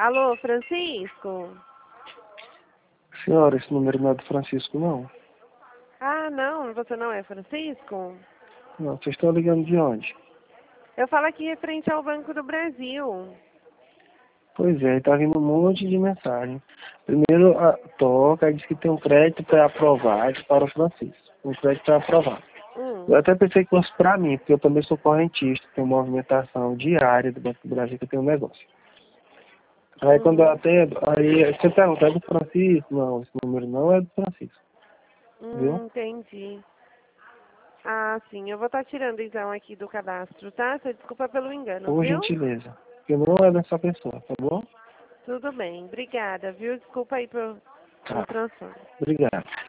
Alô, Francisco? Senhora, esse número não é do Francisco, não. Ah, não, você não é Francisco? Não, vocês estão ligando de onde? Eu falo aqui referente ao Banco do Brasil. Pois é, tá vindo um monte de mensagem. Primeiro toca, aí diz que tem um crédito pré-aprovado para o Francisco. Um crédito pré-aprovado. Eu até pensei que fosse para mim, porque eu também sou correntista, tenho movimentação diária do Banco do Brasil, que eu tenho um negócio. Aí quando eu atendo, aí você pergunta, é do Francisco? Não, esse número não é do Francisco. Viu? Entendi. Ah, sim, eu vou estar tirando então aqui do cadastro, tá? Você desculpa pelo engano, Por viu? gentileza. Porque não é dessa pessoa, tá bom? Tudo bem, obrigada, viu? Desculpa aí pelo Tá. transtorno. Obrigado.